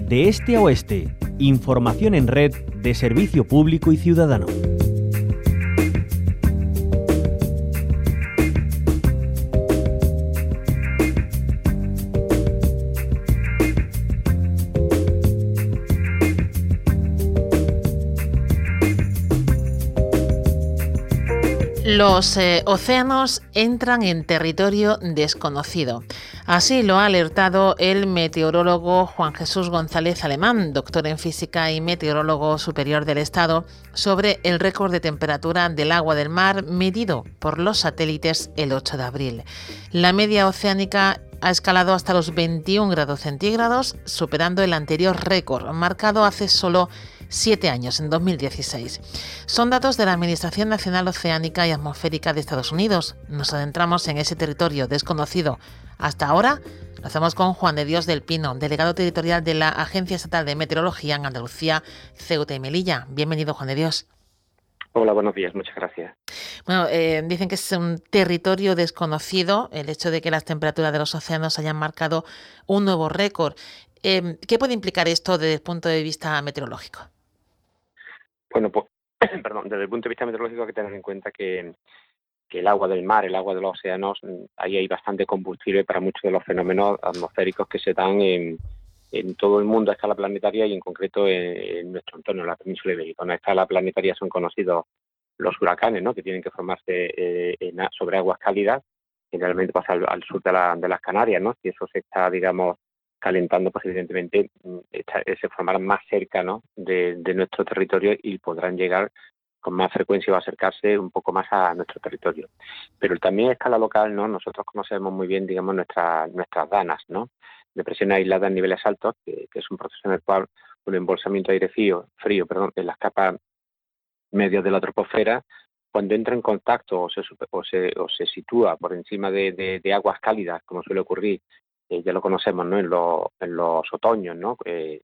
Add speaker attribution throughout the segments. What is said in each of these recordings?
Speaker 1: De este a oeste, información en red de servicio público y ciudadano.
Speaker 2: Los océanos entran en territorio desconocido. Así lo ha alertado el meteorólogo Juan Jesús González Alemán, doctor en física y meteorólogo superior del Estado, sobre el récord de temperatura del agua del mar medido por los satélites el 8 de abril. La media oceánica ha escalado hasta los 21 grados centígrados, superando el anterior récord, marcado hace solo 7 años, en 2016. Son datos de la Administración Nacional Oceánica y Atmosférica de Estados Unidos. Nos adentramos en ese territorio desconocido. Hasta ahora lo hacemos con Juan de Dios del Pino, delegado territorial de la Agencia Estatal de Meteorología en Andalucía, Ceuta y Melilla. Bienvenido, Juan de Dios.
Speaker 3: Hola, buenos días, muchas gracias.
Speaker 2: Bueno, dicen que es un territorio desconocido el hecho de que las temperaturas de los océanos hayan marcado un nuevo récord. ¿Qué puede implicar esto desde el punto de vista meteorológico?
Speaker 3: Bueno, pues, desde el punto de vista meteorológico hay que tener en cuenta que el agua del mar, el agua de los océanos, ahí hay bastante combustible para muchos de los fenómenos atmosféricos que se dan en todo el mundo a escala planetaria y en concreto en nuestro entorno, en la península ibérica. A escala planetaria son conocidos los huracanes, ¿no?, que tienen que formarse sobre aguas cálidas, generalmente pasa al sur de las Canarias, ¿no? Si eso se está, digamos, calentando, pues evidentemente se formarán más cerca, ¿no?, de nuestro territorio y podrán llegar con más frecuencia o acercarse un poco más a nuestro territorio. Pero también a escala local, ¿no?, nosotros conocemos muy bien, digamos, nuestras danas, ¿no?, depresión aislada en niveles altos, que es un proceso en el cual un embolsamiento de aire frío, en las capas medias de la troposfera, cuando entra en contacto o se sitúa por encima de aguas cálidas, como suele ocurrir, ya lo conocemos, ¿no?, en los otoños, ¿no?,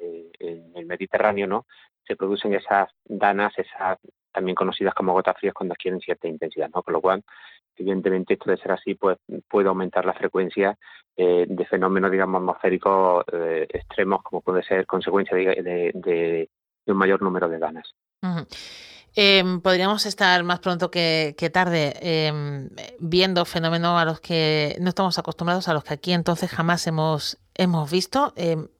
Speaker 3: en el Mediterráneo, ¿no?, se producen esas danas, esas también conocidas como gotas frías, cuando adquieren cierta intensidad, ¿no? Con lo cual, evidentemente, esto de ser así, pues puede aumentar la frecuencia de fenómenos, digamos, atmosféricos extremos, como puede ser consecuencia de un mayor número de danas.
Speaker 2: Uh-huh. Podríamos estar más pronto que tarde viendo fenómenos a los que no estamos acostumbrados, a los que aquí entonces jamás hemos visto.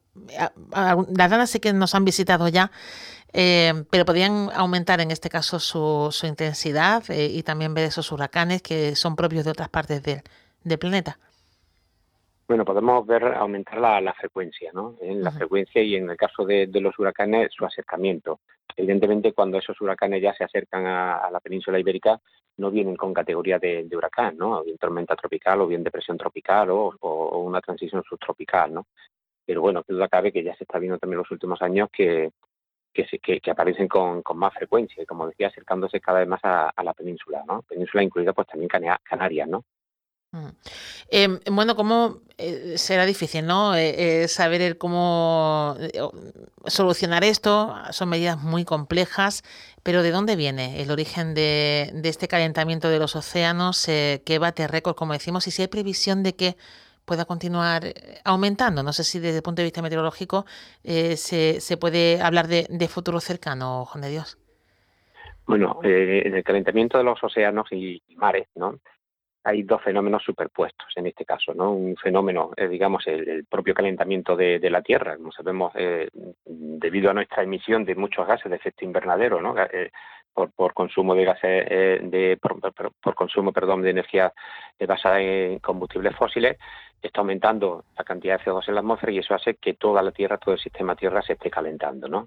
Speaker 2: Las danas sí que nos han visitado ya, pero podrían aumentar en este caso su intensidad y también ver esos huracanes que son propios de otras partes del planeta.
Speaker 3: Bueno, podemos ver aumentar la frecuencia, ¿no? La frecuencia y en el caso de los huracanes, su acercamiento. Evidentemente, cuando esos huracanes ya se acercan a la península ibérica, no vienen con categoría de huracán, ¿no? O bien tormenta tropical, o bien depresión tropical, o una transición subtropical, ¿no? Pero bueno, qué duda cabe que ya se está viendo también en los últimos años que aparecen con más frecuencia y, como decía, acercándose cada vez más a la península, ¿no? Península incluida, pues también Canarias, ¿no?
Speaker 2: Bueno, ¿cómo será difícil, ¿no? Saber cómo solucionar esto? Son medidas muy complejas, pero ¿de dónde viene el origen de este calentamiento de los océanos que bate récord, como decimos, y si hay previsión de que pueda continuar aumentando? No sé si desde el punto de vista meteorológico se puede hablar de futuro cercano, Juan de Dios.
Speaker 3: Bueno, en el calentamiento de los océanos y mares, ¿no?, hay dos fenómenos superpuestos en este caso, ¿no? Un fenómeno, digamos, el propio calentamiento de la Tierra, como sabemos, debido a nuestra emisión de muchos gases de efecto invernadero, ¿no?, por consumo de gases, por consumo, de energía basada en combustibles fósiles, está aumentando la cantidad de CO2 en la atmósfera y eso hace que toda la Tierra, todo el sistema Tierra se esté calentando, ¿no?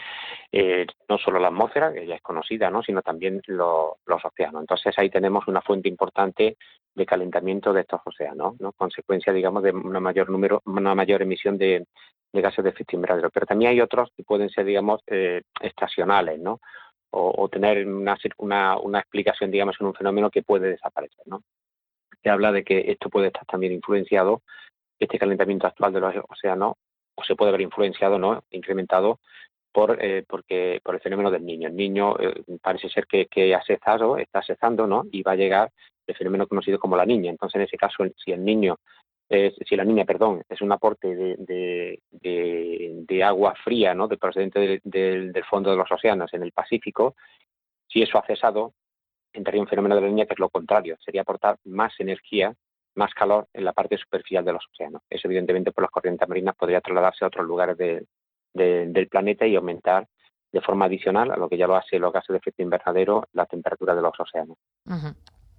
Speaker 3: No solo la atmósfera, que ya es conocida, ¿no?, sino también los océanos. Entonces ahí tenemos una fuente importante de calentamiento de estos océanos, ¿no?, consecuencia, digamos, de una mayor emisión de gases de efecto invernadero. Pero también hay otros que pueden ser, digamos, estacionales, ¿no?, o tener una explicación, digamos, en un fenómeno que puede desaparecer, ¿no? Se habla de que esto puede estar también influenciado, este calentamiento actual de los océanos, o se puede haber influenciado, ¿no?, incrementado por el fenómeno del Niño. El Niño parece ser que está cesando, ¿no?, y va a llegar el fenómeno conocido como la Niña. Entonces, en ese caso, si la niña, es un aporte de de agua fría, ¿no?, procedente del fondo de los océanos en el Pacífico, si eso ha cesado, entraría un fenómeno de la Niña que es lo contrario, sería aportar más energía, más calor en la parte superficial de los océanos. Eso, evidentemente, por las corrientes marinas podría trasladarse a otros lugares del planeta y aumentar de forma adicional a lo que ya lo hace los gases de efecto invernadero, la temperatura de los océanos.
Speaker 2: Uh-huh.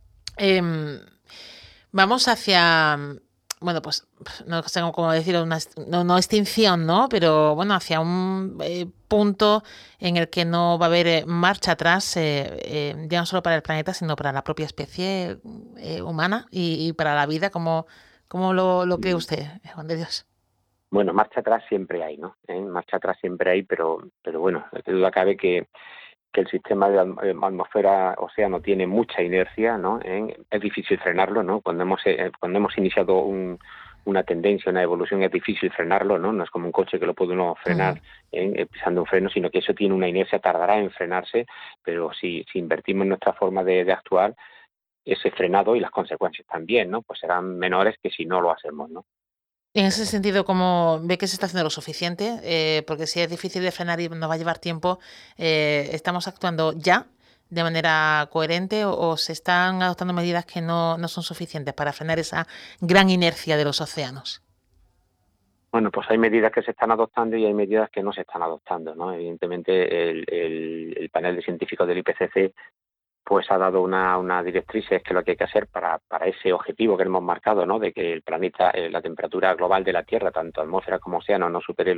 Speaker 2: Vamos hacia, bueno, pues no sé cómo decirlo, no extinción, ¿no? Pero bueno, hacia un punto en el que no va a haber marcha atrás, ya no solo para el planeta, sino para la propia especie humana y para la vida. ¿Cómo lo cree usted, Juan de Dios?
Speaker 3: Bueno, marcha atrás siempre hay, ¿no? Marcha atrás siempre hay, pero bueno, de duda cabe que el sistema de atmósfera-océano tiene mucha inercia, ¿no? Es difícil frenarlo, ¿no? Cuando hemos iniciado una tendencia, una evolución, es difícil frenarlo, ¿no? No es como un coche que lo puede uno frenar pisando un freno, sino que eso tiene una inercia, tardará en frenarse, pero si invertimos en nuestra forma de actuar, ese frenado y las consecuencias también, ¿no?, pues serán menores que si no lo hacemos, ¿no?
Speaker 2: En ese sentido, ¿cómo ve que se está haciendo lo suficiente? Porque si es difícil de frenar y nos va a llevar tiempo, ¿estamos actuando ya de manera coherente o se están adoptando medidas que no son suficientes para frenar esa gran inercia de los océanos?
Speaker 3: Bueno, pues hay medidas que se están adoptando y hay medidas que no se están adoptando, ¿no? Evidentemente, el panel de científicos del IPCC pues ha dado una directriz, es que lo que hay que hacer para ese objetivo que hemos marcado, ¿no?, de que el planeta, la temperatura global de la Tierra, tanto atmósfera como océano, no supere el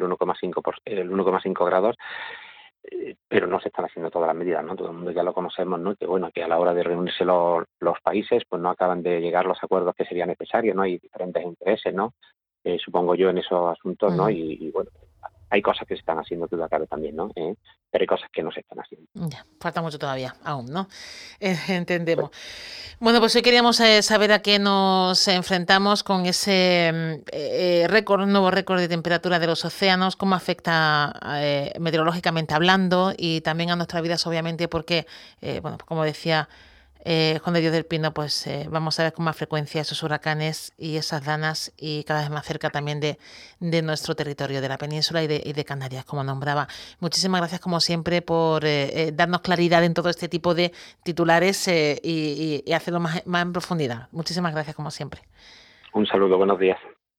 Speaker 3: 1,5 grados, pero no se están haciendo todas las medidas, ¿no? Todo el mundo ya lo conocemos, ¿no?, que bueno, que a la hora de reunirse los países, pues no acaban de llegar los acuerdos que serían necesarios, ¿no? Hay diferentes intereses, ¿no?, supongo yo, en esos asuntos, ¿no? Y bueno, hay cosas que se están haciendo, que claro, también, ¿no? Pero hay cosas que no se están haciendo.
Speaker 2: Ya, falta mucho todavía, aún, ¿no? Entendemos. Bueno, pues hoy queríamos saber a qué nos enfrentamos con ese nuevo récord de temperatura de los océanos, cómo afecta meteorológicamente hablando y también a nuestras vidas, obviamente, porque, bueno, como decía Juan de Dios del Pino, pues vamos a ver con más frecuencia esos huracanes y esas danas y cada vez más cerca también de nuestro territorio, de la península y de Canarias, como nombraba. Muchísimas gracias, como siempre, por darnos claridad en todo este tipo de titulares y hacerlo más en profundidad. Muchísimas gracias, como siempre.
Speaker 3: Un saludo, buenos días.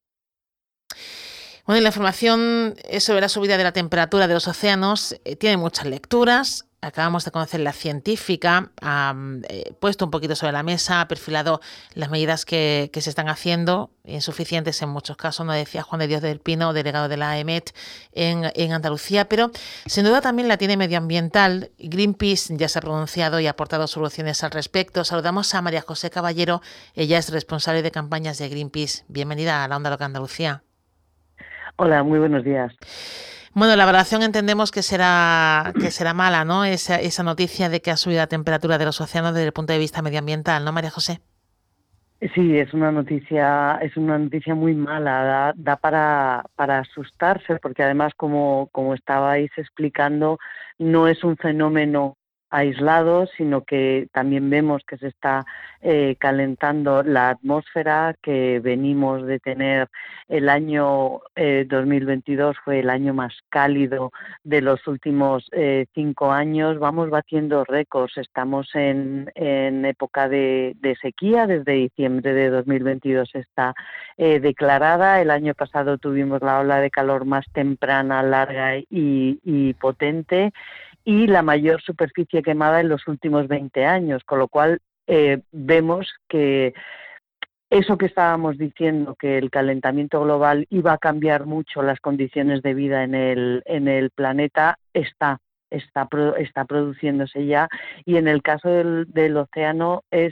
Speaker 2: Bueno, y la información sobre la subida de la temperatura de los océanos tiene muchas lecturas. Acabamos de conocer la científica, ha puesto un poquito sobre la mesa, ha perfilado las medidas que se están haciendo, insuficientes en muchos casos, nos decía Juan de Dios del Pino, delegado de la AEMET en Andalucía, pero sin duda también la tiene medioambiental. Greenpeace ya se ha pronunciado y ha aportado soluciones al respecto. Saludamos a María José Caballero, ella es responsable de campañas de Greenpeace. Bienvenida a la Onda Loca Andalucía.
Speaker 4: Hola, muy buenos días.
Speaker 2: Bueno, la evaluación entendemos que será mala, ¿no? Esa noticia de que ha subido la temperatura de los océanos desde el punto de vista medioambiental, ¿no, María José?
Speaker 4: Sí, es una noticia muy mala, da para asustarse, porque además, como estabais explicando, no es un fenómeno aislado, sino que también vemos que se está calentando la atmósfera, que venimos de tener el año 2022, fue el año más cálido de los últimos 5 años, vamos batiendo récords, estamos en época de sequía, desde diciembre de 2022 está declarada, el año pasado tuvimos la ola de calor más temprana, larga y potente, y la mayor superficie quemada en los últimos 20 años, con lo cual vemos que eso que estábamos diciendo, que el calentamiento global iba a cambiar mucho las condiciones de vida en el planeta, está produciéndose ya, y en el caso del océano es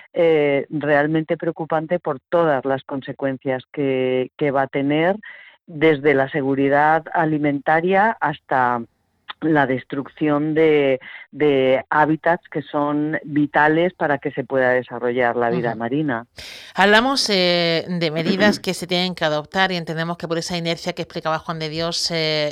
Speaker 4: realmente preocupante por todas las consecuencias que va a tener, desde la seguridad alimentaria hasta la destrucción de hábitats que son vitales para que se pueda desarrollar la vida marina.
Speaker 2: Hablamos de medidas que se tienen que adoptar y entendemos que por esa inercia que explicaba Juan de Dios,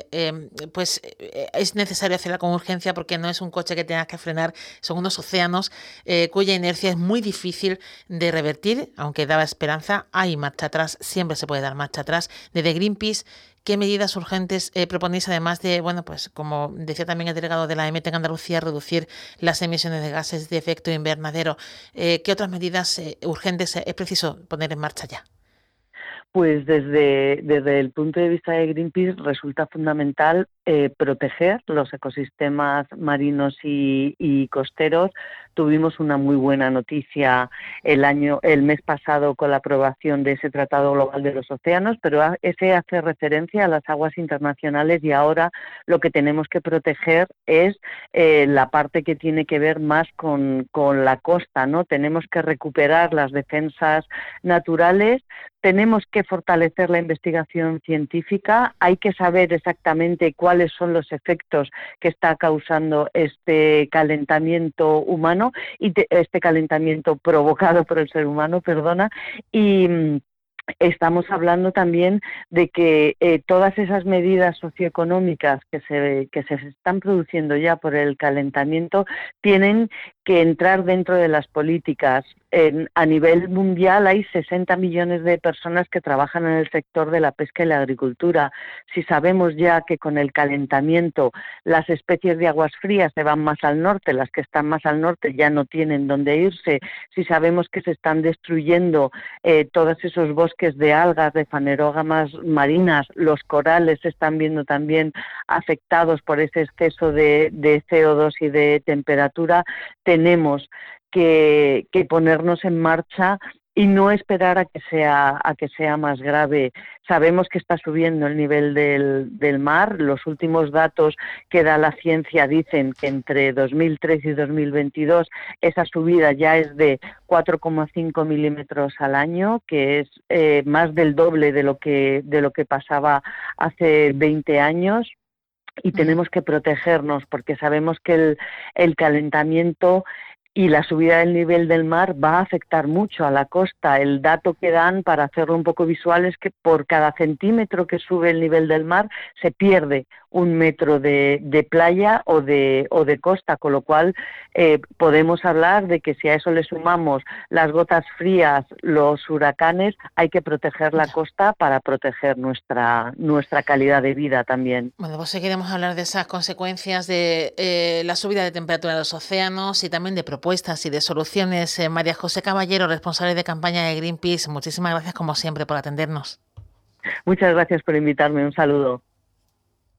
Speaker 2: pues es necesario hacerla con urgencia, porque no es un coche que tengas que frenar, son unos océanos cuya inercia es muy difícil de revertir, aunque daba esperanza, hay marcha atrás, siempre se puede dar marcha atrás. Desde Greenpeace, ¿qué medidas urgentes proponéis, además de, bueno, pues como decía también el delegado de la EMET en Andalucía, reducir las emisiones de gases de efecto invernadero? ¿Qué otras medidas urgentes es preciso poner en marcha ya?
Speaker 4: Pues desde el punto de vista de Greenpeace resulta fundamental proteger los ecosistemas marinos y costeros. Tuvimos una muy buena noticia el mes pasado con la aprobación de ese Tratado Global de los Océanos, pero ese hace referencia a las aguas internacionales y ahora lo que tenemos que proteger es la parte que tiene que ver más con la costa, ¿no? Tenemos que recuperar las defensas naturales, tenemos que fortalecer la investigación científica, hay que saber exactamente cuáles son los efectos que está causando este calentamiento humano y este calentamiento provocado por el ser humano, y estamos hablando también de que todas esas medidas socioeconómicas que se están produciendo ya por el calentamiento tienen que entrar dentro de las políticas. A nivel mundial hay 60 millones de personas que trabajan en el sector de la pesca y la agricultura. Si sabemos ya que con el calentamiento las especies de aguas frías se van más al norte, las que están más al norte ya no tienen dónde irse, si sabemos que se están destruyendo todos esos bosques de algas, de fanerógamas marinas, los corales se están viendo también afectados por ese exceso de CO2 y de temperatura, tenemos que ponernos en marcha y no esperar a que sea más grave. Sabemos que está subiendo el nivel del mar. Los últimos datos que da la ciencia dicen que entre 2003 y 2022 esa subida ya es de 4,5 milímetros al año, que es más del doble de lo que pasaba hace 20 años. Y tenemos que protegernos porque sabemos que el calentamiento y la subida del nivel del mar va a afectar mucho a la costa. El dato que dan, para hacerlo un poco visual, es que por cada centímetro que sube el nivel del mar se pierde 1 metro de playa o de costa, con lo cual podemos hablar de que si a eso le sumamos las gotas frías, los huracanes, hay que proteger la costa para proteger nuestra calidad de vida también.
Speaker 2: Bueno, pues seguiremos hablar de esas consecuencias de la subida de temperatura de los océanos y también de propuestas y de soluciones. María José Caballero, responsable de campaña de Greenpeace, muchísimas gracias como siempre por atendernos.
Speaker 4: Muchas gracias por invitarme. Un saludo.